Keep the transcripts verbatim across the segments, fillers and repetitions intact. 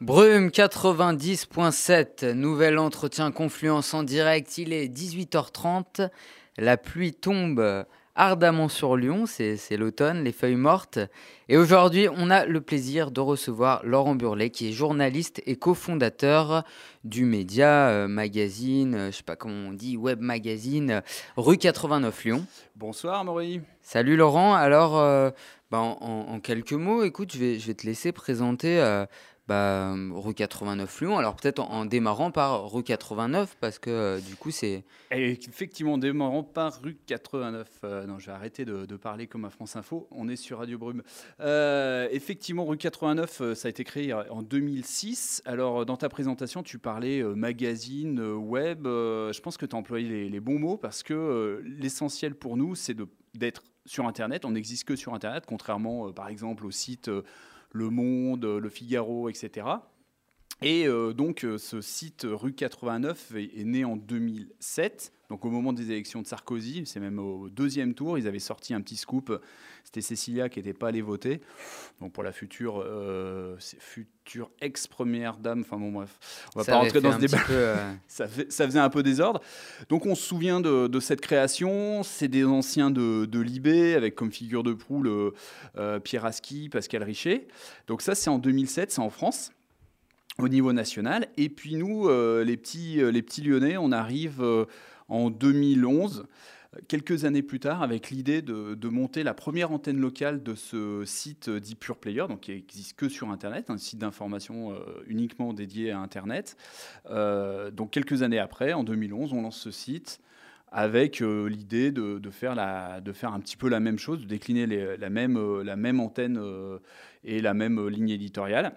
Brume quatre-vingt-dix point sept, nouvel entretien Confluence en direct, il est dix-huit heures trente, la pluie tombe ardemment sur Lyon, c'est, c'est l'automne, les feuilles mortes. Et aujourd'hui, on a le plaisir de recevoir Laurent Burlet, qui est journaliste et cofondateur du média euh, magazine, euh, je sais pas comment on dit, web magazine, euh, Rue quatre-vingt-neuf Lyon. Bonsoir Amaury. Salut Laurent, alors euh, bah, en, en- en quelques mots, écoute, je vais, je vais te laisser présenter euh, bah, Rue quatre-vingt-neuf Lyon. Alors peut-être en, en démarrant par Rue quatre-vingt-neuf, parce que euh, du coup c'est... Et effectivement, démarrant par rue quatre-vingt-neuf. Euh, non, je vais arrêter de, de parler comme à France Info. On est sur Radio Brume. Euh, effectivement, rue quatre-vingt-neuf, euh, ça a été créé en deux mille six. Alors, dans ta présentation, tu parlais euh, magazine, euh, web. Euh, je pense que tu as employé les, les bons mots parce que euh, l'essentiel pour nous, c'est de, d'être sur Internet. On n'existe que sur Internet, contrairement, euh, par exemple, au site euh, Le Monde, euh, Le Figaro, et cetera. Et euh, donc, euh, ce site euh, rue quatre-vingt-neuf est, est né en deux mille sept, donc au moment des élections de Sarkozy. C'est même au deuxième tour. Ils avaient sorti un petit scoop. C'était Cécilia qui n'était pas allée voter. Donc, pour la future, euh, c'est future ex-première dame. Enfin, bon, bref, on va Ça pas avait rentrer fait dans ce un débat. petit peu... euh, Ça, fait- ça faisait un peu désordre. Donc, on se souvient de, de cette création. C'est des anciens de, de l'I B, avec comme figure de proue le, euh, Pierre Aski, Pascal Richer. Donc, ça, c'est en deux mille sept, c'est en France, au niveau national. Et puis nous, euh, les, petits, euh, les petits Lyonnais, on arrive euh, en deux mille onze, euh, quelques années plus tard, avec l'idée de, de monter la première antenne locale de ce site euh, dit Pure Player, donc qui existe que sur Internet, un site d'information euh, uniquement dédié à Internet. Euh, donc quelques années après, en deux mille onze, on lance ce site avec euh, l'idée de, de, faire la, de faire un petit peu la même chose, de décliner les- la, même, euh, la même antenne euh, et la même euh, ligne éditoriale.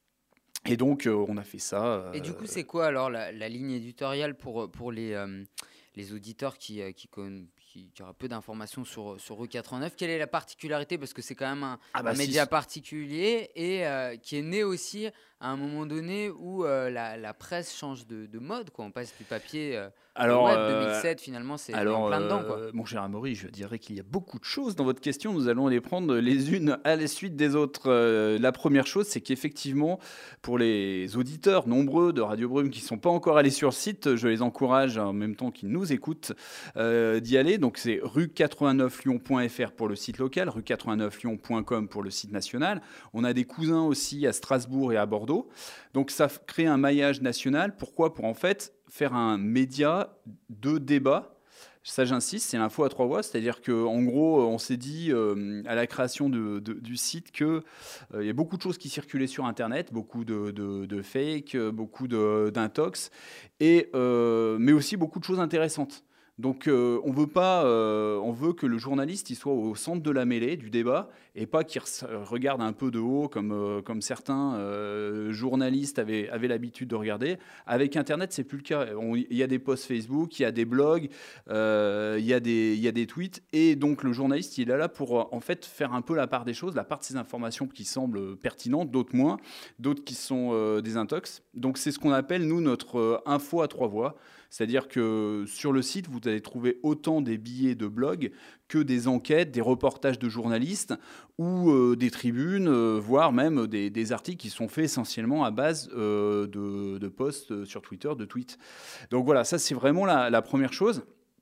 Et donc, euh, on a fait ça. Et du coup, euh, c'est quoi alors la, la ligne éditoriale pour, pour les, euh, les auditeurs qui, euh, qui, conna- qui, qui auraient peu d'informations sur, sur Rue quatre-vingt-neuf? Quelle est la particularité? Parce que c'est quand même un, Ah un bah média si. particulier et euh, qui est né aussi à un moment donné où euh, la, la presse change de, de mode, quoi. On passe du papier euh, au Alors, web. euh, deux mille sept, finalement, c'est, on est en alors plein dedans, quoi. euh, mon cher Amaury, je dirais qu'il y a beaucoup de choses dans votre question. Nous allons les prendre les unes à la suite des autres. Euh, la première chose, c'est qu'effectivement, pour les auditeurs nombreux de Radio Brume qui ne sont pas encore allés sur le site, je les encourage en même temps qu'ils nous écoutent euh, d'y aller. Donc, c'est rue quatre-vingt-neuf lyon point f r pour le site local, rue quatre-vingt-neuf lyon point com pour le site national. On a des cousins aussi à Strasbourg et à Bordeaux. Donc, ça f- crée un maillage national. Pourquoi? Pour en fait faire un média de débat. Ça, j'insiste, c'est l'info à trois voix, c'est-à-dire qu'en gros, on s'est dit euh, à la création de- de- du site qu'il euh, y a beaucoup de choses qui circulaient sur Internet, beaucoup de, de, de fake, euh, beaucoup de- d'intox, et, euh, mais aussi beaucoup de choses intéressantes. Donc, euh, on veut pas, euh, on veut que le journaliste il soit au centre de la mêlée, du débat, et pas qu'il res- regarde un peu de haut, comme, euh, comme certains euh, journalistes avaient, avaient l'habitude de regarder. Avec Internet, c'est plus le cas. On- Il y a des posts Facebook, il y a des blogs, euh, il y a des, il y a des tweets, et donc le journaliste, il est là pour euh, en fait faire un peu la part des choses, la part de ces informations qui semblent pertinentes, d'autres moins, d'autres qui sont euh, des intox. Donc c'est ce qu'on appelle nous notre euh, info à trois voix. C'est-à-dire que sur le site, vous allez trouver autant des billets de blog que des enquêtes, des reportages de journalistes ou euh, des tribunes, euh, voire même des, des articles qui sont faits essentiellement à base euh, de, de posts sur Twitter, de tweets. Donc voilà, ça c'est vraiment la, la première chose.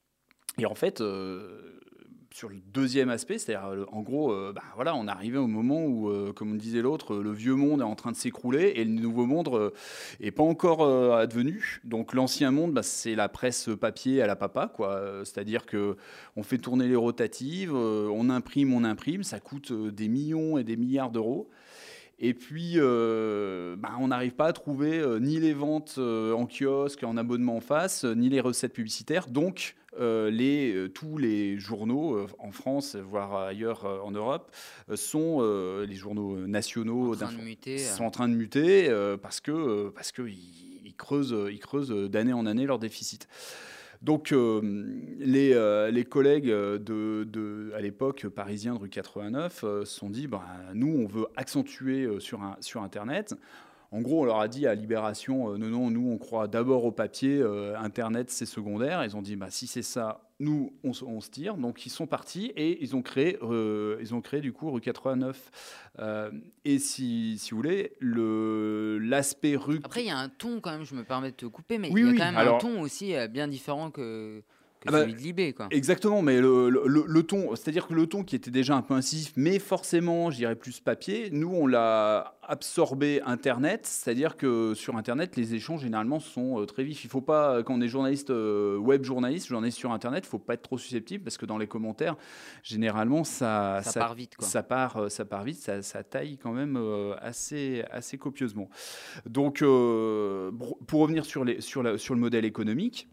Et en fait, euh, sur le deuxième aspect, c'est-à-dire euh, en gros, euh, bah, voilà, on est arrivé au moment où, euh, comme disait l'autre, euh, le vieux monde est en train de s'écrouler et le nouveau monde euh, est pas encore euh, advenu. Donc l'ancien monde, bah, c'est la presse papier à la papa, quoi. Euh, C'est-à-dire que on fait tourner les rotatives, euh, on imprime, on imprime, ça coûte euh, des millions et des milliards d'euros. Et puis, euh, bah, on n'arrive pas à trouver euh, ni les ventes euh, en kiosque, en abonnement en face, euh, ni les recettes publicitaires. Donc, euh, les, euh, tous les journaux euh, en France, voire ailleurs euh, en Europe, euh, sont euh, les journaux En nationaux train de d'info- muter. euh. sont en train de muter euh, parce que euh, parce que ils, ils creusent ils creusent d'année en année leur déficit. Donc, euh, les, euh, les collègues de, de- à l'époque parisiens de rue quatre-vingt-neuf euh, se sont dit, bah, nous, on veut accentuer euh, sur, un- sur Internet. En gros, on leur a dit à Libération, euh, non, non, nous, on croit d'abord au papier, euh, Internet, c'est secondaire. Ils ont dit, bah, si c'est ça, nous, on, se- on se tire. Donc, ils sont partis et ils ont créé, euh, ils ont créé du coup Rue quatre-vingt-neuf. Euh, et si, si vous voulez, le, l'aspect rue. Après, il y a un ton quand même, je me permets de te couper, mais Oui, il y a quand oui. même un Alors, ton aussi euh, bien différent que, que ah bah, celui de Libé, quoi. exactement, mais le, le- le- le ton, c'est-à-dire que le ton qui était déjà un peu incisif, mais forcément, je dirais plus papier, nous, on l'a absorbé Internet, c'est-à-dire que sur Internet, les échanges, généralement, sont euh, très vifs. Il faut pas, quand on est journaliste, euh, web journaliste, journaliste sur Internet, il faut pas être trop susceptible, parce que dans les commentaires, généralement, ça, Ça ça, part vite, quoi. ça part, euh, ça part vite, ça, ça taille quand même euh, assez, assez copieusement. Donc, euh, pour pour revenir sur, les, sur, la- sur le modèle économique,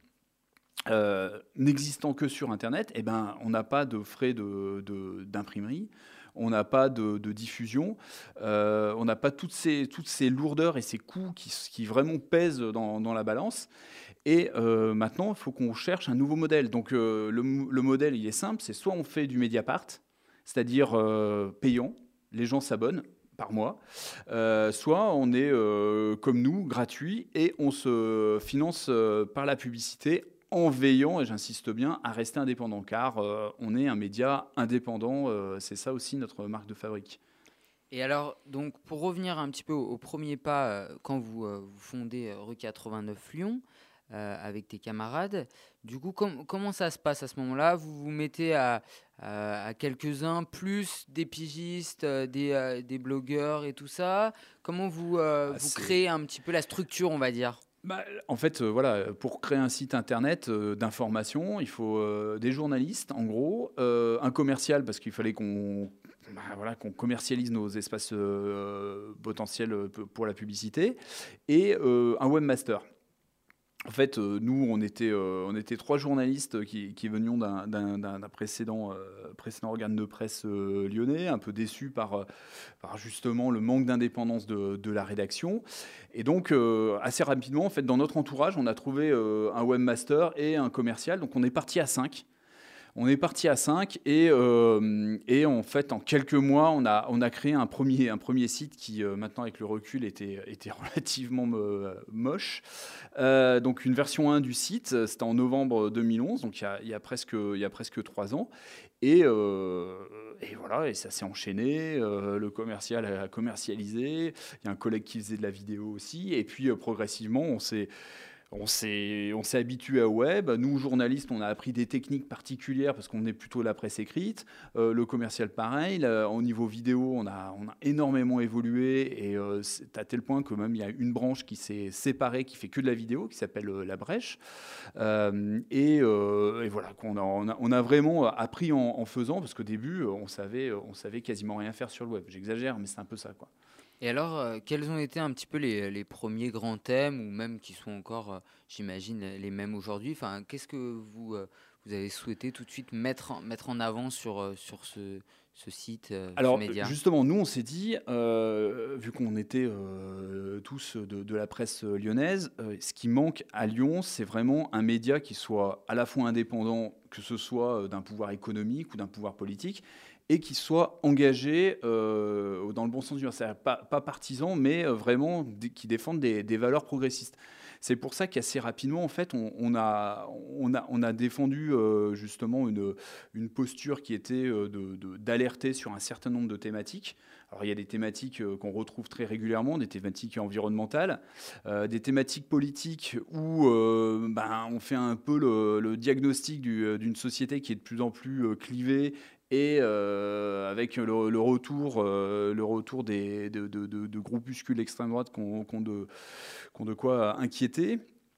euh, n'existant que sur Internet, eh ben, on n'a pas de frais de, de- d'imprimerie, on n'a pas de, de diffusion, euh, on n'a pas toutes ces, toutes ces lourdeurs et ces coûts qui, qui vraiment pèsent dans, dans la balance. Et euh, maintenant, il faut qu'on cherche un nouveau modèle. Donc euh, le, mo- le modèle, il est simple, c'est soit on fait du Mediapart, c'est-à-dire euh, payant, les gens s'abonnent par mois, euh, soit on est euh, comme nous, gratuit, et on se finance euh, par la publicité en veillant, et j'insiste bien, à rester indépendant, car euh, on est un média indépendant, euh, c'est ça aussi notre marque de fabrique. Et alors, donc, pour revenir un petit peu au, au premier pas, euh, quand vous, euh, vous fondez euh, Rue quatre-vingt-neuf Lyon euh, avec tes camarades, du coup, com- comment ça se passe à ce moment-là? Vous vous mettez à, à- à quelques-uns, plus des pigistes, euh, des, euh, des blogueurs et tout ça. Comment vous, euh, Ah, vous c'est créez un petit peu la structure, on va dire? Bah, en fait, euh, voilà, pour créer un site internet euh, d'information, il faut euh, des journalistes, en gros, euh, un commercial, parce qu'il fallait qu'on bah, voilà, qu'on commercialise nos espaces euh, potentiels euh, p- pour la publicité, et euh, un webmaster. En fait, euh, nous, on était, euh, on était trois journalistes qui, qui venions d'un d'un- d'un- d'un précédent, euh, précédent organe de presse euh, lyonnais, un peu déçus par, euh, par justement le manque d'indépendance de, de la rédaction. Et donc, euh, assez rapidement, en fait, dans notre entourage, on a trouvé euh, un webmaster et un commercial. Donc, on est parti à cinq. On est parti à cinq et, euh, et en fait, en quelques mois, on a, on a créé un premier, un premier site qui, euh, maintenant, avec le recul, était, était relativement euh, moche. Euh, donc, une version un du site, euh, c'était en novembre deux mille onze, donc il y a, il y a presque, il y a presque trois ans. Et, euh, et voilà, et ça s'est enchaîné. Euh, le commercial a commercialisé. Il y a un collègue qui faisait de la vidéo aussi. Et puis, euh, progressivement, on s'est on s'est, on s'est habitué au web. Nous, journalistes, on a appris des techniques particulières parce qu'on est plutôt la presse écrite. Euh, le commercial, pareil. Là, au niveau vidéo, on a, on a énormément évolué et euh, c'est à tel point que même il y a une branche qui s'est séparée, qui fait que de la vidéo, qui s'appelle euh, La Brèche. Euh, et, euh, et voilà, qu'on a, on a, on a vraiment appris en, en faisant parce qu'au début, on savait, on savait quasiment rien faire sur le web. J'exagère, mais c'est un peu ça, quoi. Et alors, euh, quels ont été un petit peu les, les premiers grands thèmes, ou même qui sont encore, euh, j'imagine, les les mêmes aujourd'hui? Enfin, qu'est-ce que vous, euh, vous avez souhaité tout de suite mettre en, mettre en avant sur, euh, sur ce, ce site, euh, ce Alors média? justement, nous on s'est dit, euh, vu qu'on était euh, tous de, de la presse lyonnaise, euh, ce qui manque à Lyon, c'est vraiment un média qui soit à la fois indépendant, que ce soit euh, d'un pouvoir économique ou d'un pouvoir politique, et qui soit engagé euh, dans le bon sens du terme, c'est-à-dire pas, pas partisan, mais euh, vraiment des- qui défendent des, des valeurs progressistes. C'est pour ça qu'assez rapidement, en fait, on, on a, on, a, on a défendu euh, justement une, une posture qui était euh, de- de- d'alerter sur un certain nombre de thématiques. Alors il y a des thématiques euh, qu'on retrouve très régulièrement, des thématiques environnementales, euh, des thématiques politiques où euh, ben, on fait un peu le, le diagnostic du- euh, d'une société qui est de plus en plus euh, clivée et euh, avec le, le retour, euh, le retour des, de, de- de- de groupuscules d'extrême droite qu'on qu'on de, qu'on de quoi inquiéter.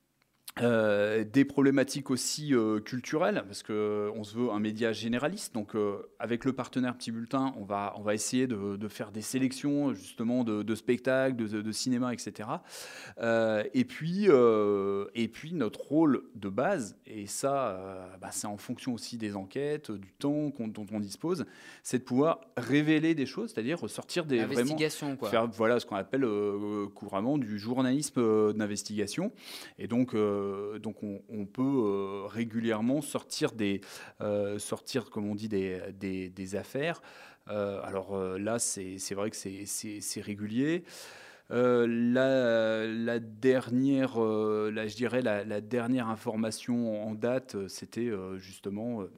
Euh, des problématiques aussi euh, culturelles, parce qu'on se veut un média généraliste. Donc, euh, avec le partenaire Petit Bulletin, on va, on va essayer de, de faire des sélections justement de, de spectacles, de, de cinéma, et cetera. Euh, et, puis, euh, et puis, notre rôle de base, et ça, euh, bah, c'est en fonction aussi des enquêtes, du temps qu'on- dont on dispose, c'est de pouvoir révéler des choses, c'est-à-dire sortir des vraiment L'investigation, quoi. faire voilà ce qu'on appelle euh, couramment du journalisme euh, d'investigation. Et donc, euh, donc on, on peut euh, régulièrement sortir des, euh, sortir, comme on dit, des, des, des affaires. Euh, alors euh, là, c'est c'est vrai que c'est c'est- c'est régulier. Euh, la, la dernière, euh, la, je dirais la, la dernière information en date, euh, c'était euh, justement euh,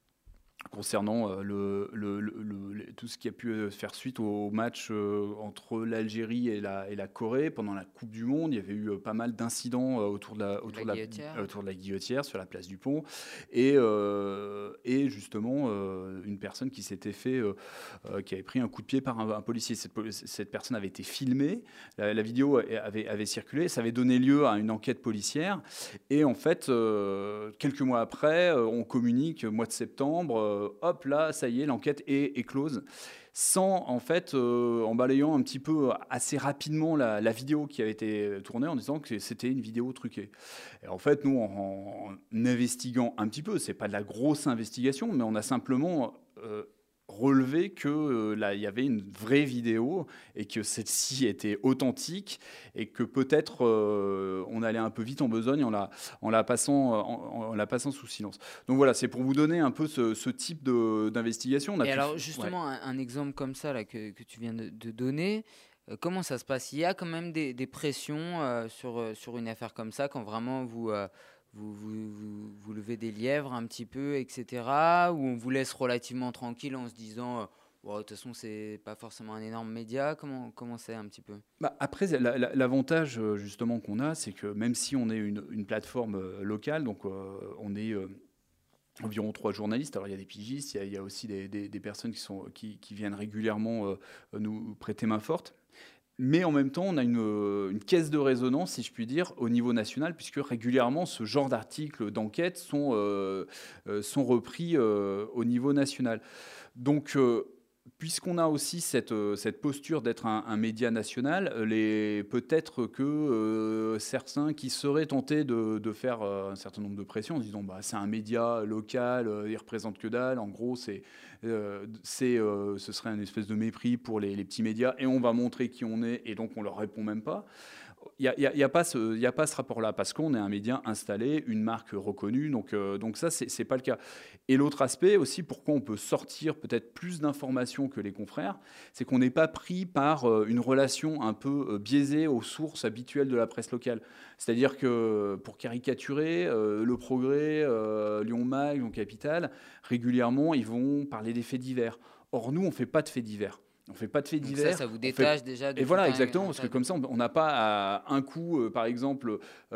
concernant euh, le, le- le- le- le- tout ce qui a pu euh, faire suite au match euh, entre l'Algérie et la, et la Corée pendant la Coupe du Monde. Il y avait eu euh, pas mal d'incidents euh, autour de la, autour La de la, guillotière. euh, autour de la Guillotière sur la place du Pont. Et, euh, et justement, euh, une personne qui s'était fait, euh, euh, qui avait pris un coup de pied par un, un policier. Cette, poli- cette personne avait été filmée, la, la vidéo avait, avait circulé, ça avait donné lieu à une enquête policière. Et en fait, euh, quelques mois après, euh, on communique, mois de septembre, euh, hop là, ça y est, l'enquête est, est close. Sans, en fait, euh, en balayant un petit peu assez rapidement la, la vidéo qui avait été tournée en disant que c'était une vidéo truquée. Et en fait, nous, en, en investiguant un petit peu, c'est pas de la grosse investigation, mais on a simplement euh, relevé que euh, là, il y avait une vraie vidéo et que celle-ci était authentique et que peut-être euh, on allait un peu vite en besogne en la, en la, passant, en, en la passant sous silence. Donc voilà, c'est pour vous donner un peu ce, ce type de- d'investigation. On a Et pu alors f- ouais. justement, un, un exemple comme ça là, que, que tu viens de, de donner, euh, comment ça se passe? Il y a quand même des, des pressions euh, sur, euh, sur une affaire comme ça, quand vraiment vous, euh, vous, vous, vous, vous levez des lièvres un petit peu, et cetera, ou on vous laisse relativement tranquille en se disant, euh, bon, de toute façon, c'est pas forcément un énorme média. Comment, comment c'est un petit peu? Bah, après, la- la- l'avantage euh, justement qu'on a, c'est que même si on est une, une plateforme euh, locale, donc euh, on est euh, environ trois journalistes. Alors il y a des pigistes, il y a, il y a aussi des, des- des personnes qui, sont, qui, qui viennent régulièrement euh, nous prêter main forte. Mais en même temps, on a une, euh, une caisse de résonance, si je puis dire, au niveau national, puisque régulièrement, ce genre d'articles d'enquête sont, euh, euh, sont repris euh, au niveau national. Donc, euh, puisqu'on a aussi cette, euh, cette posture d'être un, un média national, euh, les, peut-être que euh, certains qui seraient tentés de, de faire euh, un certain nombre de pressions en se disant bah, c'est un média local, euh, il représente que dalle, en gros, c'est, euh, c'est, euh, ce serait une espèce de mépris pour les, les petits médias et on va montrer qui on est et donc on leur répond même pas. Il n'y a, il y a- il y a pas ce, il y a pas ce rapport-là, parce qu'on est un média installé, une marque reconnue, donc, euh, donc ça, c'est c'est pas le cas. Et l'autre aspect aussi, pourquoi on peut sortir peut-être plus d'informations que les confrères, c'est qu'on n'est pas pris par euh, une relation un peu euh, biaisée aux sources habituelles de la presse locale. C'est-à-dire que, pour caricaturer, euh, Le Progrès, euh, Lyon Mag, Lyon Capital, régulièrement, ils vont parler des faits divers. Or, nous, on ne fait pas de faits divers. On ne fait pas de faits Donc divers. ça, ça vous on fait détache déjà de et tout voilà, un, exactement, un parce que tas de... comme ça, on on n'a pas à un coup, euh, par exemple,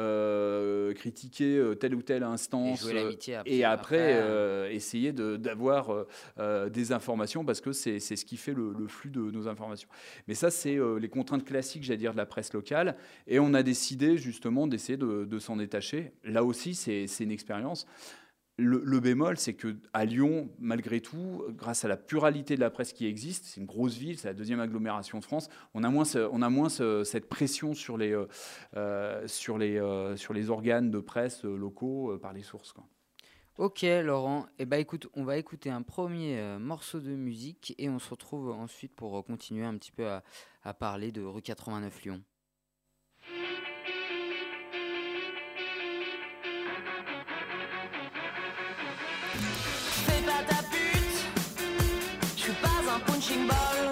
euh, critiquer euh, telle ou telle Et instance jouer euh, l'amitié et après. après après, euh, euh, essayer de- d'avoir euh, euh, des informations parce que c'est c'est ce qui fait le, le flux de nos informations. Mais ça, c'est euh, les contraintes classiques, j'allais dire, de la presse locale. Et on a décidé justement d'essayer de, de s'en détacher. Là aussi, c'est c'est une expérience. Le, le bémol, c'est que à Lyon, malgré tout, grâce à la pluralité de la presse qui existe, c'est une grosse ville, c'est la deuxième agglomération de France, on a moins, ce- on a moins ce- cette pression sur les, euh, euh, sur les, euh, sur les organes de presse euh, locaux euh, par les sources, quoi. Ok, Laurent. Eh ben, écoute, on va écouter un premier euh, morceau de musique et on se retrouve ensuite pour euh, continuer un petit peu à, à parler de rue quatre-vingt-neuf Lyon. Fais pas ta pute, je suis pas un punching ball.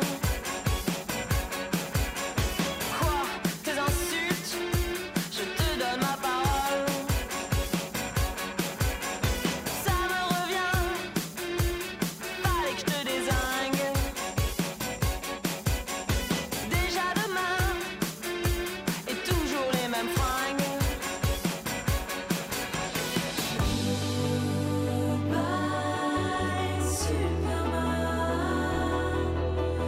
Quoi, tes insultes, je te donne ma parole. Ça me revient, fallait que je te dézingue. Déjà demain, et toujours les mêmes fringues. Bye, Superman.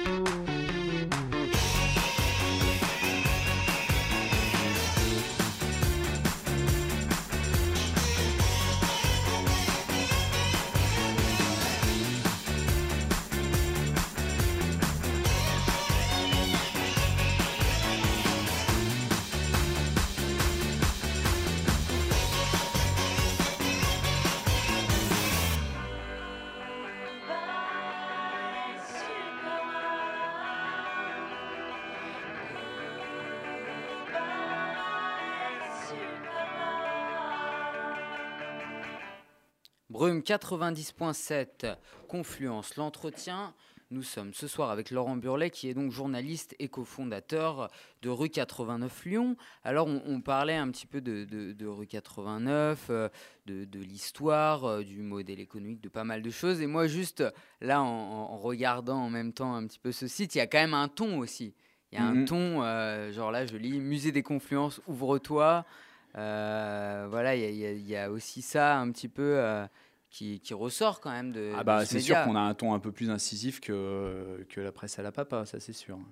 Brume quatre-vingt-dix point sept, Confluence, l'entretien. Nous sommes ce soir avec Laurent Burlet, qui est donc journaliste et cofondateur de Rue quatre-vingt-neuf Lyon. Alors, on, on parlait un petit peu de, de, de Rue quatre-vingt-neuf, euh, de, de l'histoire, euh, du modèle économique, de pas mal de choses. Et moi, juste là, en, en regardant en même temps un petit peu ce site, il y a quand même un ton aussi. Il y a Mhm. un ton, euh, genre là, je lis Musée des Confluences, ouvre-toi. Euh, voilà, il y, a- il y a- il y a aussi ça un petit peu euh, qui, qui ressort quand même de, Ah de bah ce c'est sûr média. qu'on a un ton un peu plus incisif que, que la presse à la papa, ça c'est sûr.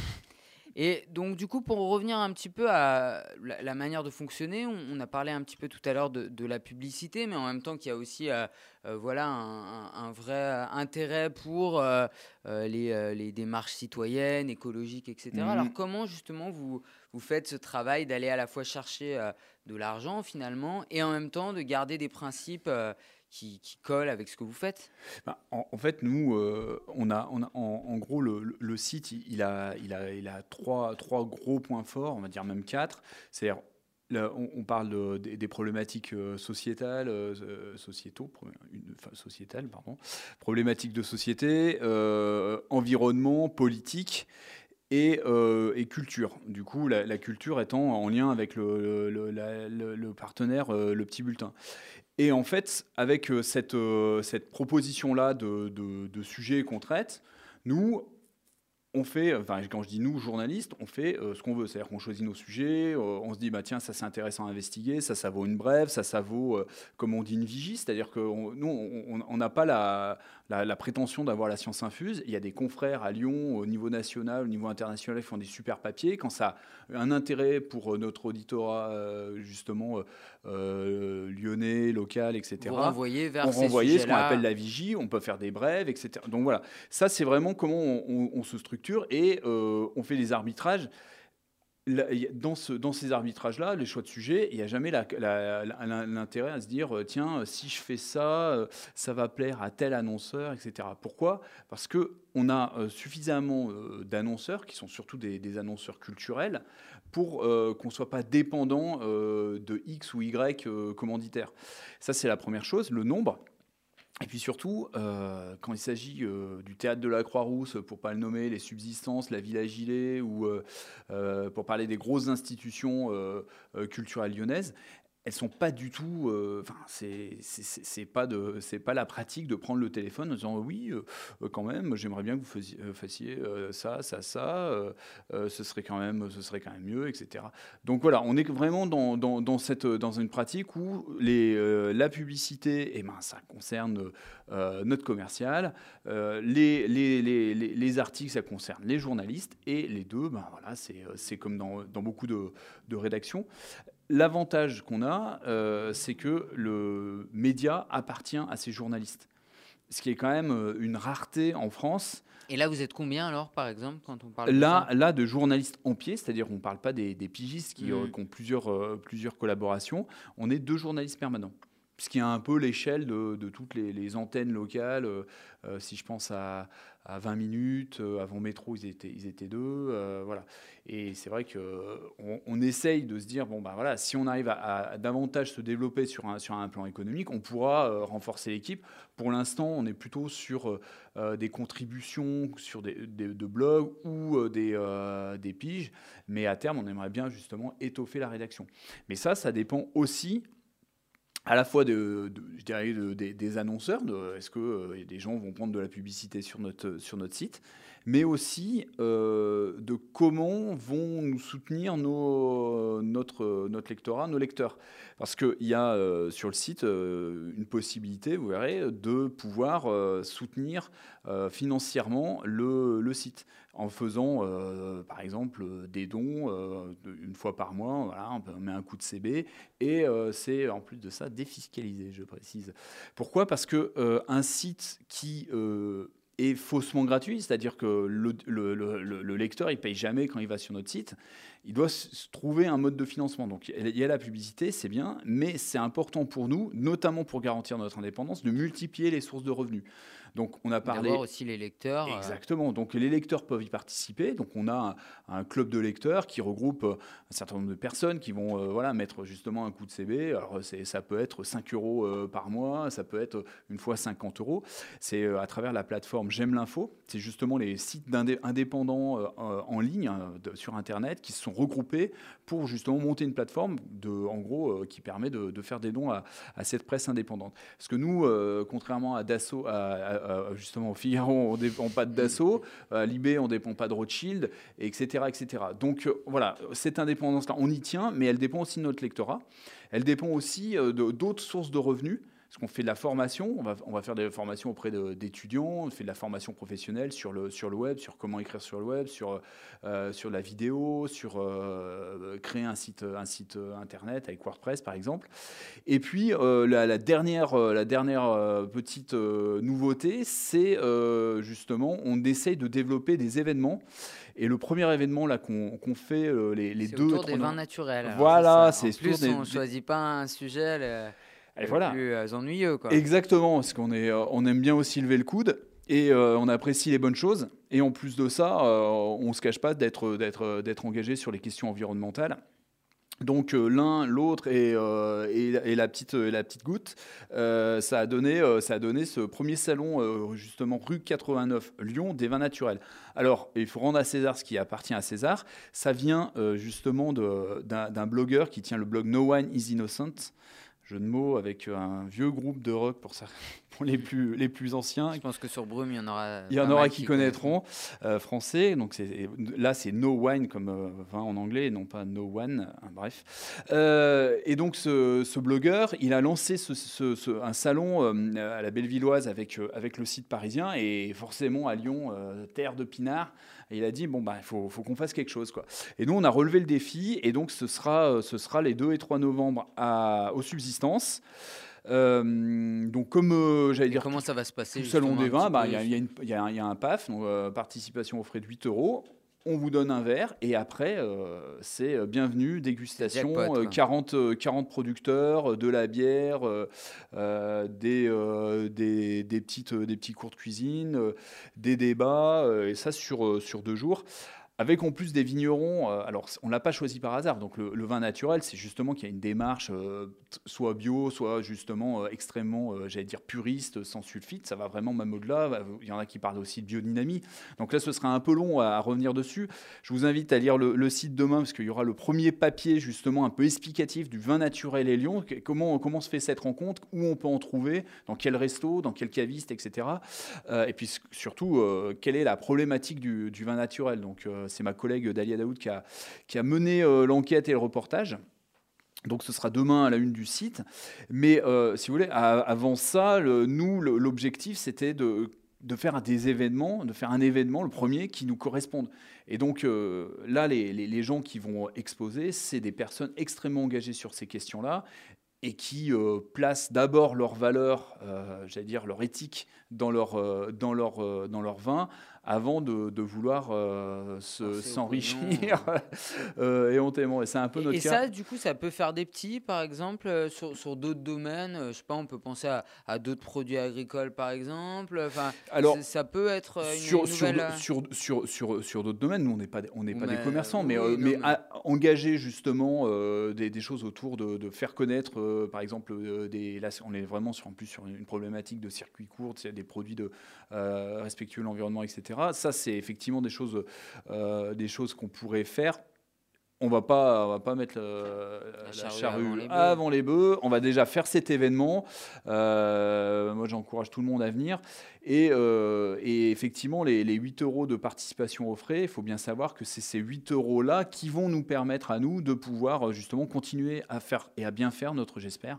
Et donc, du coup, pour revenir un petit peu à la, la manière de fonctionner, on, on a parlé un petit peu tout à l'heure de, de la publicité, mais en même temps qu'il y a aussi euh, euh, voilà, un, un- un vrai euh, intérêt pour euh, euh, les, euh, les démarches citoyennes, écologiques, et cetera. Alors, Mhm. comment justement vous, vous faites ce travail d'aller à la fois chercher euh, de l'argent finalement et en même temps de garder des principes euh, qui, qui collent avec ce que vous faites? Bah, en, en fait, nous, euh, on a, on a en, en gros, le, le- le site, il, il a, il a, il a trois, trois gros points forts, on va dire même quatre. C'est-à-dire, là, on, on parle de- des, des problématiques euh, sociétales, euh, euh, sociétaux, pro- une- enfin, sociétales, pardon, problématiques de société, euh, environnement, politique. Et, euh, et culture. Du coup, la, la culture étant en lien avec le, le- la- le- le partenaire, euh, le petit bulletin. Et en fait, avec euh, cette, euh, cette proposition-là de, de, de sujets qu'on traite, nous, on fait, enfin quand je dis nous, journalistes, on fait euh, ce qu'on veut. C'est-à-dire qu'on choisit nos sujets, euh, on se dit, bah, tiens, ça c'est intéressant à investiguer, ça, ça vaut une brève, ça, ça vaut, euh, comme on dit, une vigie. C'est-à-dire que on- nous, on on- on n'a pas la, la, la prétention d'avoir la science infuse. Il y a des confrères à Lyon, au niveau national, au niveau international, qui font des super papiers. Quand ça a un intérêt pour euh, notre auditorat, euh, justement, euh, euh, lyonnais, local, Vous et cetera, renvoyez vers on ces renvoyait ce qu'on appelle sujets-là. la vigie, on peut faire des brèves, et cetera. Donc voilà, ça c'est vraiment comment on, on- on se structure et euh, on fait des arbitrages. Là, il y a- Dans, ce, dans ces arbitrages-là, les choix de sujets, il n'y a jamais la- la- la- l'intérêt à se dire, euh, tiens, euh, si je fais ça, euh, ça va plaire à tel annonceur, et cetera. Pourquoi? Parce qu'on a euh, suffisamment euh, d'annonceurs, qui sont surtout des, des annonceurs culturels, pour euh, qu'on ne soit pas dépendant euh, de X ou Y euh, commanditaires. Ça, c'est la première chose, le nombre. Et puis surtout, euh, quand il s'agit euh, du théâtre de la Croix-Rousse, pour pas le nommer, les subsistances, la Villa Gilet, ou euh, euh, pour parler des grosses institutions euh, euh, culturelles lyonnaises, elles sont pas du tout. euh, Enfin, c'est c'est c'est- c'est pas de, c'est pas la pratique de prendre le téléphone en disant oui, euh, euh, quand même, j'aimerais bien que vous faisiez, euh, fassiez euh, ça, ça, ça. euh, euh, ce serait quand même, ce serait quand même mieux, et cetera. Donc voilà, on est vraiment dans, dans, dans cette, dans une pratique où les, euh, la publicité, eh ben, ça concerne euh, notre commercial, euh, les, les, les, les, les articles, ça concerne les journalistes, et les deux, ben voilà, c'est c'est comme dans, dans beaucoup de, de rédactions. L'avantage qu'on a, euh, c'est que le média appartient à ces journalistes. Ce qui est quand même euh, une rareté en France. Et là, vous êtes combien alors, par exemple, quand on parle de Là, ça? là de journalistes en pied, c'est-à-dire on ne parle pas des, des pigistes qui, euh, Hmm. qui ont plusieurs, euh, plusieurs collaborations, on est deux journalistes permanents. Ce qui est un peu l'échelle de, de toutes les, les antennes locales. Euh, euh, si je pense à, à vingt minutes, euh, avant Métro, ils étaient, ils étaient deux. Euh, voilà. Et c'est vrai qu'on on essaye de se dire, bon, ben voilà, si on arrive à, à davantage se développer sur un, sur un plan économique, on pourra euh, renforcer l'équipe. Pour l'instant, on est plutôt sur euh, des contributions, sur des, des- de blogs ou euh, des, euh, des piges. Mais à terme, on aimerait bien justement étoffer la rédaction. Mais ça, ça dépend aussi à la fois de, de- je dirais de- des, des annonceurs, de, est-ce que euh, des gens vont prendre de la publicité sur notre, sur notre site, mais aussi euh, de comment vont nous soutenir nos, notre, notre lectorat, nos lecteurs. Parce qu'il y a euh, sur le site euh, une possibilité, vous verrez, de pouvoir euh, soutenir euh, financièrement le, le site en faisant, euh, par exemple, des dons euh, de- une fois par mois. Voilà, on peut- on met un coup de C B et euh, c'est en plus de ça défiscalisé, je précise. Pourquoi? Parce que euh, un site qui euh, est faussement gratuit, c'est-à-dire que le, le- le- le- le lecteur il paye jamais quand il va sur notre site, il doit se se trouver un mode de financement. Donc il y a la publicité, c'est bien, mais c'est important pour nous, notamment pour garantir notre indépendance, de multiplier les sources de revenus. Donc on a parlé. D'avoir aussi les lecteurs. euh, Exactement. Donc les lecteurs peuvent y participer. Donc on a un, un club de lecteurs qui regroupe euh, un certain nombre de personnes qui vont euh, voilà, mettre justement un coup de C B. Alors c'est- ça peut être cinq euros euh, par mois, ça peut être une fois cinquante euros. C'est euh, à travers la plateforme J'aime l'info. C'est justement les sites d'indé- indépendants euh, euh, en ligne euh, de- sur Internet qui se sont regroupés pour justement monter une plateforme de, en gros, euh, qui permet de, de faire des dons à, à cette presse indépendante. Parce que nous, euh, contrairement à Dassault, à, à- à- justement au Figaro, on ne dépend pas de Dassault, à Libé, on ne dépend pas de Rothschild, et cetera, et cetera. Donc euh, voilà, cette indépendance-là, on y tient, mais elle dépend aussi de notre lectorat. Elle dépend aussi euh, de- d'autres sources de revenus. Parce qu'on fait de la formation, on va, on va faire des formations auprès de- d'étudiants, on fait de la formation professionnelle sur le, sur le web, sur comment écrire sur le web, sur, euh, sur la vidéo, sur euh, créer un site, un site internet avec WordPress par exemple. Et puis euh, la, la dernière, euh, la dernière euh, petite euh, nouveauté, c'est euh, justement, on essaye de développer des événements. Et le premier événement là qu'on qu'on fait, euh, les, les C'est deux, autour trois des vins no- naturels. alors, voilà, c'est c'est ça. En autour plus, des, on ne des- choisit pas un sujet le, et le voilà. plus euh, ennuyeux, quoi. Exactement, parce qu'on est, euh, on aime bien aussi lever le coude et euh, on apprécie les bonnes choses. Et en plus de ça, euh, on ne se cache pas d'être, d'être, d'être engagé sur les questions environnementales. Donc euh, l'un, l'autre et, euh, et, et la, petite, et la petite goutte, euh, ça, a donné, euh, ça a donné ce premier salon, euh, justement rue quatre-vingt-neuf, Lyon, des vins naturels. Alors, il faut rendre à César ce qui appartient à César. Ça vient euh, justement de- d'un, d'un blogueur qui tient le blog No Wine is Innocent. Jeu de mots avec un vieux groupe de rock pour, ça, pour les, plus, les plus anciens. Je pense que sur Brume, il y en aura. Il y en pas aura mal qui connaîtront euh, français. Donc c'est, là, c'est No Wine comme euh, vin en anglais, et non pas No One. Hein, bref. Euh, et donc ce, ce blogueur, il a lancé ce, ce- ce- un salon euh, à la Bellevilloise avec, euh, avec le site parisien et forcément à Lyon, euh, terre de pinard. Et il a dit bon bah il faut, faut qu'on fasse quelque chose quoi. Et nous on a relevé le défi et donc ce sera, euh, ce sera les deux et trois novembre à, aux Subsistances. Euh, donc comme euh, j'allais Et dire comment ça va se passer tout salon justement, des un vins, petit bah, peu il y, a- il y a une- il y a un- il y a un P A F, donc, euh, participation aux frais de huit euros. On vous donne un verre et après, euh, c'est euh, bienvenue, dégustation, jackpot, euh, quoi. quarante, euh, quarante producteurs, euh, de la bière, euh, euh, des, euh, des, des petites, euh, des petits cours de cuisine, euh, des débats, euh, et ça sur, euh, sur deux jours. Avec en plus des vignerons, euh, alors on ne l'a pas choisi par hasard, donc le, le vin naturel, c'est justement qu'il y a une démarche euh, t- soit bio, soit justement euh, extrêmement, euh, j'allais dire puriste, sans sulfite, ça va vraiment même au-delà, il y en a qui parlent aussi de biodynamie, donc là ce sera un peu long à, à revenir dessus. Je vous invite à lire le, le site demain, parce qu'il y aura le premier papier justement un peu explicatif du vin naturel et Lyon, que- comment, comment se fait cette rencontre, où on peut en trouver, dans quel resto, dans quel caviste, et cetera. Euh, et puis s- surtout, euh, quelle est la problématique du, du vin naturel. Donc euh, c'est ma collègue Dalia Daoud qui a, qui a mené euh, l'enquête et le reportage. Donc ce sera demain à la une du site. Mais euh, si vous voulez, à- avant ça, le- nous, le- l'objectif, c'était de, de faire des événements, de faire un événement, le premier, qui nous corresponde. Et donc euh, là, les, les- les gens qui vont exposer, c'est des personnes extrêmement engagées sur ces questions-là et qui euh, placent d'abord leurs valeurs, euh, j'allais dire leur éthique dans leur, euh, dans leur, euh, dans leur vin, avant de, de vouloir euh, se- Forcer au s'enrichir pognon, euh, éhontément. Et c'est un peu Et, notre et cas. ça, du coup, ça peut faire des petits, par exemple, euh, sur, sur d'autres domaines. euh, Je sais pas, on peut penser à, à d'autres produits agricoles, par exemple. Enfin, Alors, c'est- ça peut être euh, une, Sur, une sur, nouvelle. euh, sur, sur, sur, sur d'autres domaines, nous, on n'est pas, des- on n'est Ou pas des mais- commerçants, oui, mais, euh, oui, non, mais, mais- à- engager justement euh, des, des choses autour de, de faire connaître, euh, par exemple, euh, des, là, on est vraiment sur, en plus sur une problématique de circuit court, c'est des produits de, euh, respectueux de l'environnement, et cetera. Ça, c'est effectivement des choses, euh, des choses qu'on pourrait faire. on va pas, on va pas mettre le- la, charrue charrue avant les bœufs. avant les bœufs. On va déjà faire cet événement. Euh, moi, j'encourage tout le monde à venir. Et, euh, et effectivement, les, les huit euros de participation aux frais, il faut bien savoir que c'est ces huit euros-là qui vont nous permettre à nous de pouvoir euh, justement continuer à faire et à bien faire notre, j'espère,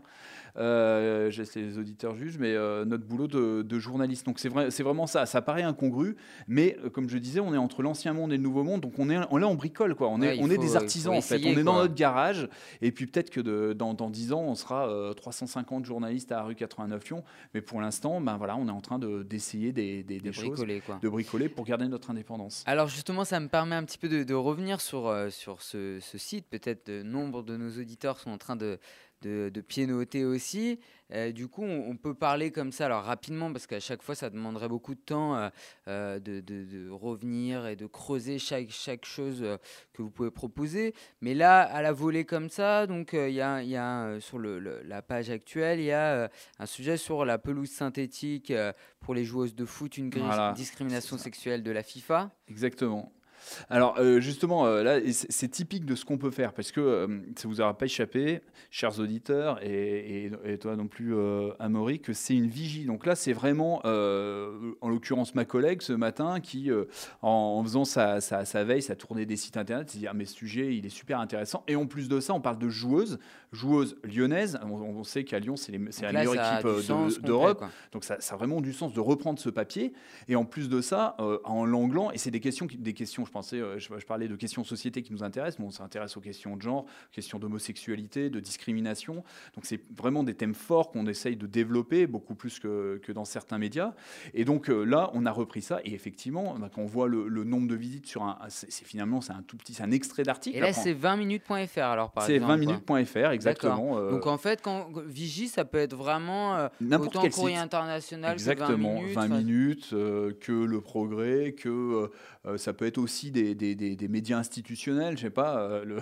euh, je laisse les auditeurs juges, mais euh, notre boulot de, de journaliste. Donc c'est vrai, c'est vraiment ça. Ça paraît incongru, mais euh, comme je disais, on est entre l'ancien monde et le nouveau monde. Donc on est, on, là, on bricole, quoi. On Ouais, est, il on est faut- des il artisans, faut en fait. essayer, On est dans quoi. notre garage. Et puis peut-être que de- dans, dans dix ans, on sera euh, trois cent cinquante journalistes à la rue quatre-vingt-neuf Lyon. Mais pour l'instant, ben voilà, on est en train de, d'essayer des, des, des De choses, bricoler, quoi. de bricoler pour garder notre indépendance. Alors justement, ça me permet un petit peu de, de revenir sur, euh, sur ce, ce site. Peut-être de nombre de nos auditeurs sont en train de, de, de pied-noter aussi. Euh, du coup, on, on peut parler comme ça, alors rapidement, parce qu'à chaque fois, ça demanderait beaucoup de temps euh, euh, de, de- de revenir et de creuser chaque, chaque chose euh, que vous pouvez proposer. Mais là, à la volée comme ça, donc euh, il y a, il y a, euh, sur le- le- la page actuelle, il y a euh, un sujet sur la pelouse synthétique euh, pour les joueuses de foot, une gris- Voilà, discrimination c'est ça. sexuelle de la FIFA. Exactement. Alors euh, justement, euh, là, et c'est c'est typique de ce qu'on peut faire parce que euh, ça vous aura pas échappé, chers auditeurs, et, et- et toi non plus, euh, Amaury, que c'est une vigie. Donc là, c'est vraiment, euh, en l'occurrence, ma collègue ce matin qui, euh, en, en faisant sa, sa- sa veille, sa tournée des sites internet, s'est dit ah mais ce sujet, il est super intéressant. Et en plus de ça, on parle de joueuses, joueuses lyonnaises. On, on sait qu'à Lyon, c'est les- c'est Donc la là, meilleure ça a équipe du euh, sens de- complet, d'Europe. quoi. Donc ça, ça a vraiment du sens de reprendre ce papier. Et en plus de ça, euh, en l'anglant, et c'est des questions, qui- des questions, je pensais, euh, je, je parlais de questions de société qui nous intéressent, mais on s'intéresse aux questions de genre, questions d'homosexualité, de discrimination. Donc c'est vraiment des thèmes forts qu'on essaye de développer, beaucoup plus que, que dans certains médias. Et donc euh, là, on a repris ça, et effectivement, bah, quand on voit le, le nombre de visites sur un, c'est c'est finalement c'est un tout petit, c'est un extrait d'article. Et là, Après, c'est vingt minutes point F R, alors, par c'est exemple. vingt quoi. minutes point F R, exactement. D'accord. euh, Donc en fait, quand Vigie, ça peut être vraiment euh, N'importe autant quel courrier site. international Exactement, que vingt minutes. vingt enfin, minutes, euh, que le progrès, que euh, euh, ça peut être aussi des, des- des- des médias institutionnels, je sais pas, euh, le,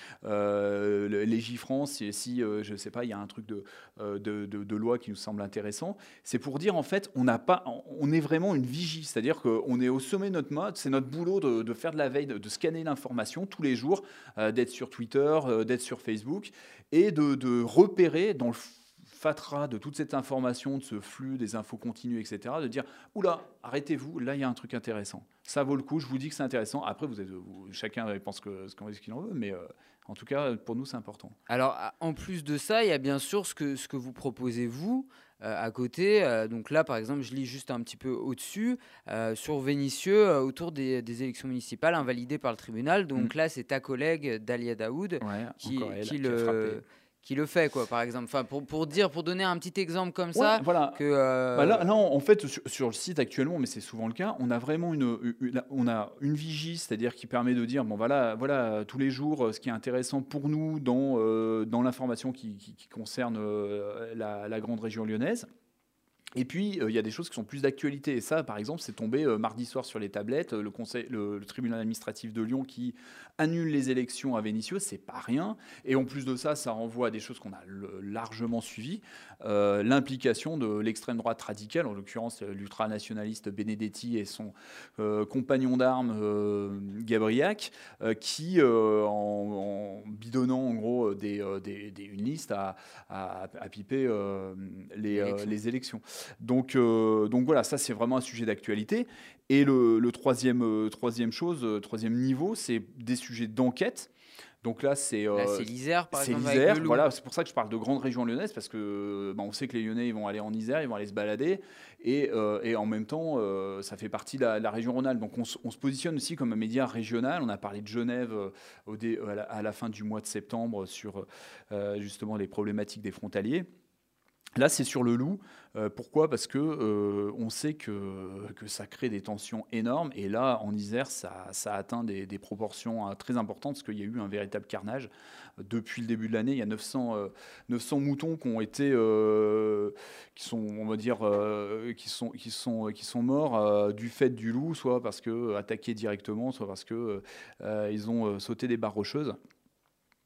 euh, le- Légifrance, si, si euh, je sais pas, il y a un truc de, euh, de, de- de loi qui nous semble intéressant. C'est pour dire en fait, on n'a pas, on est vraiment une vigie, c'est-à-dire qu'on est au sommet de notre mode, c'est notre boulot de, de faire de la veille, de, de scanner l'information tous les jours, euh, d'être sur Twitter, euh, d'être sur Facebook, et de, de repérer dans le fatras de toute cette information, de ce flux, des infos continues, et cetera, de dire oula, arrêtez-vous, là il y a un truc intéressant. Ça vaut le coup, je vous dis que c'est intéressant. Après, vous êtes, vous- chacun pense que, ce qu'on- ce qu'il en veut, mais euh, en tout cas, pour nous, c'est important. Alors, à- en plus de ça, il y a bien sûr ce que, ce que vous proposez, vous, euh, à côté. Euh, donc là, par exemple, je lis juste un petit peu au-dessus, euh, sur Vénissieux, euh, autour des, des élections municipales invalidées par le tribunal. Donc Mm. là, c'est ta collègue Dalia Daoud Ouais, qui, encore elle, qui qui a frappé. le, qui le fait, quoi, par exemple. Enfin, pour, pour dire, pour donner un petit exemple comme Ouais, ça, voilà. que... euh, Bah là, là, en en fait, sur, sur le site actuellement, mais c'est souvent le cas, on a vraiment une, une- on a une vigie, c'est-à-dire qui permet de dire, bon voilà, voilà, tous les jours, euh, ce qui est intéressant pour nous dans, euh, dans l'information qui, qui- qui concerne euh, la, la grande région lyonnaise. Et puis, euh, il y a des choses qui sont plus d'actualité. Et ça, par exemple, c'est tombé euh, mardi soir sur les tablettes. Euh, Le, conseil, le, le tribunal administratif de Lyon qui annule les élections à Vénissieux, c'est pas rien. Et en plus de ça, ça renvoie à des choses qu'on a le- largement suivies. Euh, L'implication de l'extrême droite radicale, en l'occurrence euh, l'ultranationaliste Benedetti et son euh, compagnon d'armes euh, Gabriac, euh, qui, euh, en, en bidonnant en gros euh, des, euh, des- des- une liste, a, a, a pipé euh, les, euh, L'élection. les élections. Donc, euh, donc voilà, ça c'est vraiment un sujet d'actualité. Et le, le troisième, euh, troisième chose, euh, troisième niveau, c'est des sujets d'enquête. Donc là, c'est Là, euh, c'est l'Isère, par c'est exemple, avec l'Isère. le loup. Voilà, c'est pour ça que je parle de grande région lyonnaise parce que bah, on sait que les Lyonnais ils vont aller en Isère, ils vont aller se balader, et, euh, et en même temps, euh, ça fait partie de la, de la région Rhône-Alpes. Donc on, s- on se positionne aussi comme un média régional. On a parlé de Genève euh, au dé- à, la, à la fin du mois de septembre sur euh, justement les problématiques des frontaliers. Là, c'est sur le loup. Euh, pourquoi? Parce que euh, on sait que, que ça crée des tensions énormes. Et là, en Isère, ça, ça a atteint des, des proportions euh, très importantes parce qu'il y a eu un véritable carnage. Depuis le début de l'année, il y a neuf cents, euh, neuf cents moutons qui ont été, euh, qui sont, on va dire, euh, qui sont, qui sont, qui sont morts euh, du fait du loup, soit parce que euh, attaqués directement, soit parce que euh, ils ont euh, sauté des barres rocheuses.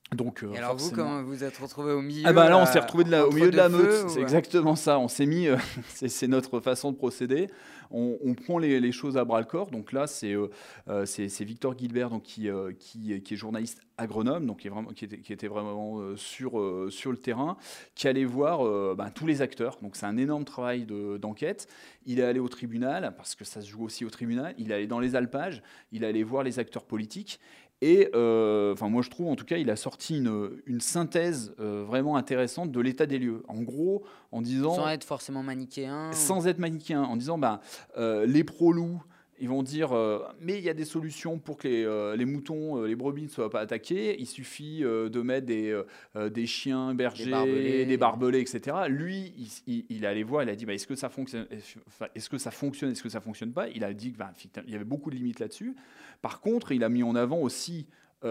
Donc, euh, Et alors vous, forcément- comment vous êtes retrouvé au milieu Ah bah là, on euh, s'est retrouvé de la- au entre milieu de la deux meute. feux, C'est ou- exactement ça. On s'est mis, euh, c'est c'est notre façon de procéder. On, on prend les, les choses à bras le corps. Donc là, c'est euh, euh, c'est c'est Victor Guilbert, donc qui, euh, qui, qui est journaliste agronome, donc qui, est vraiment, qui, était, qui était vraiment euh, sur, euh, sur le terrain, qui allait voir euh, ben, tous les acteurs. Donc c'est un énorme travail de- d'enquête. Il est allé au tribunal, parce que ça se joue aussi au tribunal. Il est allé dans les alpages. Il est allé voir les acteurs politiques. Et euh, enfin, moi, je trouve, en tout cas, il a sorti une, une synthèse euh, vraiment intéressante de l'état des lieux. En gros, en disant, Sans être forcément manichéen. sans être manichéen, en disant, ben, euh, les pro-loups, ils vont dire, euh, mais il y a des solutions pour que les, euh, les moutons, euh, les brebis ne soient pas attaqués. Il suffit euh, de mettre des, euh, des chiens bergers, barbelés. des barbelés, et cetera. Lui, il, il, il est allé voir, il a dit, bah, est-ce que ça fonctionne, enfin, est-ce que ça fonctionne, est-ce que ça fonctionne pas. Il a dit qu'il ben, y avait beaucoup de limites là-dessus. Par contre, il a mis en avant aussi,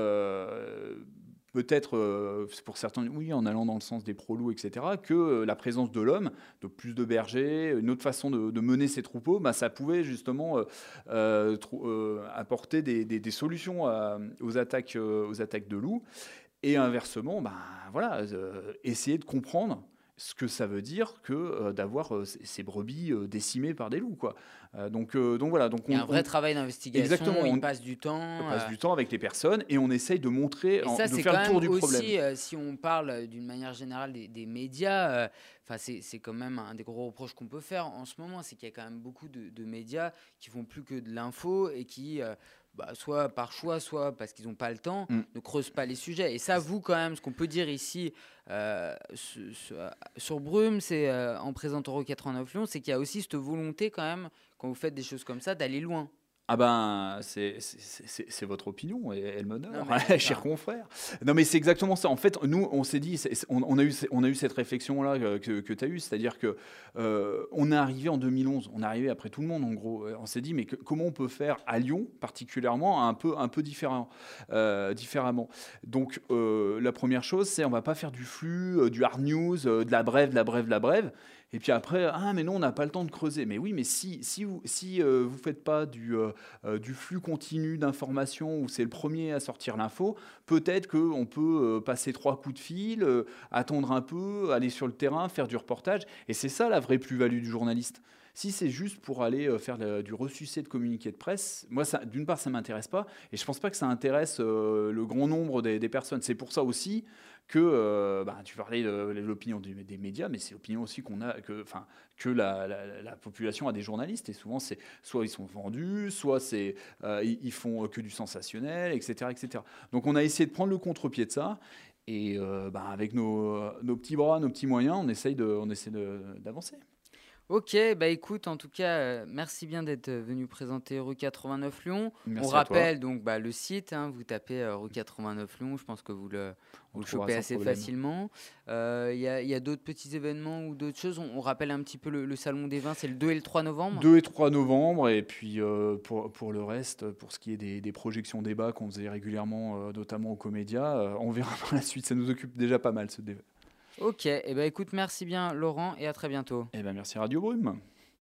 euh, peut-être euh, pour certains, oui, en allant dans le sens des pro-loups, et cetera, que euh, la présence de l'homme, de plus de bergers, une autre façon de, de mener ses troupeaux, bah, ça pouvait justement euh, euh, trou- euh, apporter des, des- des solutions à- aux, attaques, euh, aux attaques de loups. Et inversement, bah, voilà, euh, essayer de comprendre ce que ça veut dire que euh, d'avoir euh, ces ces brebis euh, décimées par des loups, quoi. Euh, donc, euh, donc voilà. Donc Il y a on- un vrai on- travail d'investigation. Exactement, Il on- passe du temps. on passe euh, du temps avec les personnes et on essaye de montrer, Et en- ça, de c'est faire quand le tour même du problème. aussi, euh, si on parle euh, d'une manière générale des, des médias, euh, enfin c'est c'est quand même un des gros reproches qu'on peut faire en ce moment, c'est qu'il y a quand même beaucoup de, de médias qui font plus que de l'info et qui, euh, bah, soit par choix, soit parce qu'ils n'ont pas le temps, Mm. ne creusent pas les sujets. Et ça, vous, quand même, ce qu'on peut dire ici euh, su- su- sur Brume, c'est euh, en présentant Euro quatre-vingt-neuf Lyon, c'est qu'il y a aussi cette volonté quand même, quand vous faites des choses comme ça, d'aller loin. Ah ben, c'est c'est- c'est- c'est votre opinion et elle Non, m'honore, mais c'est cher ça. confrère. Non, mais c'est exactement ça. En fait, nous, on s'est dit, c'est- c'est- on, on a eu, on a eu cette réflexion-là que, que tu as eue, c'est-à-dire que euh, on est arrivé en deux mille onze, on est arrivé après tout le monde, en gros. On s'est dit, mais que- comment on peut faire à Lyon, particulièrement, un peu, un peu différent, euh, différemment. Donc, euh, la première chose, c'est on va pas faire du flux, euh, du hard news, euh, de la brève, de la brève, de la brève. Et puis après, ah, mais non, on n'a pas le temps de creuser. Mais oui, mais si, si vous si, euh, vous faites pas du, euh, euh, du flux continu d'informations où c'est le premier à sortir l'info, peut-être qu'on peut euh, passer trois coups de fil, euh, attendre un peu, aller sur le terrain, faire du reportage. Et c'est ça la vraie plus-value du journaliste. Si c'est juste pour aller euh, faire la- du ressucé de communiqué de presse, moi, ça- d'une part, ça ne m'intéresse pas. Et je ne pense pas que ça intéresse euh, le grand nombre des, des personnes. C'est pour ça aussi que, euh, bah, tu parlais de l'opinion des, des médias, mais c'est l'opinion aussi qu'on a, que, enfin, que la, la- la population a des journalistes. Et souvent, c'est soit ils sont vendus, soit c'est, euh, ils, ils font que du sensationnel, et cetera, et cetera. Donc, on a essayé de prendre le contre-pied de ça. Et euh, bah, avec nos, nos petits bras, nos petits moyens, on essaye de, on essaie de- d'avancer. Ok, bah écoute, en tout cas, euh, merci bien d'être euh, venu présenter Rue quatre-vingt-neuf Lyon. Merci On à toi. rappelle donc bah, le site, hein, vous tapez euh, Rue quatre-vingt-neuf Lyon, je pense que vous le, On vous le trouvera chopez sans assez problème. facilement. Euh, Il y a, il y a d'autres petits événements ou d'autres choses. On, on rappelle un petit peu le, le Salon des vins, c'est le deux et le trois novembre. deux et trois novembre, et puis euh, pour, pour le reste, pour ce qui est des, des projections débats qu'on faisait régulièrement, euh, notamment au Comédia, euh, on verra par la suite, ça nous occupe déjà pas mal ce débat. Ok, et bah écoute, merci bien Laurent et à très bientôt. Eh ben merci Radio Brume.